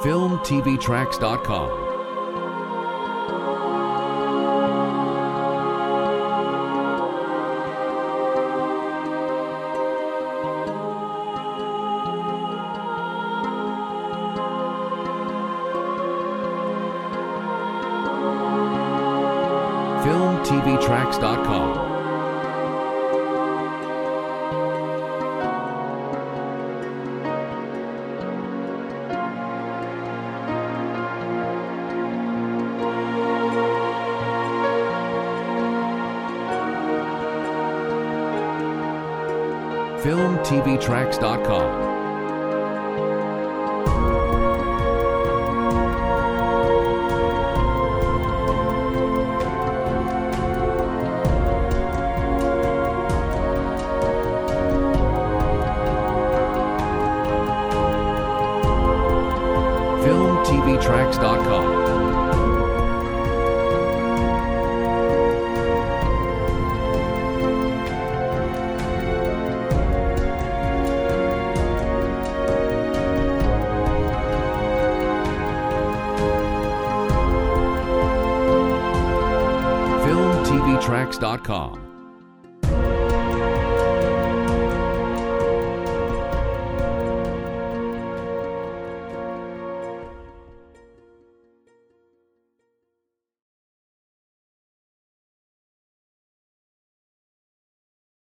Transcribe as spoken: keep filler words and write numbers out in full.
film t v tracks dot com. film t v tracks dot com. film t v tracks dot com. film t v tracks dot com. film t v tracks dot com.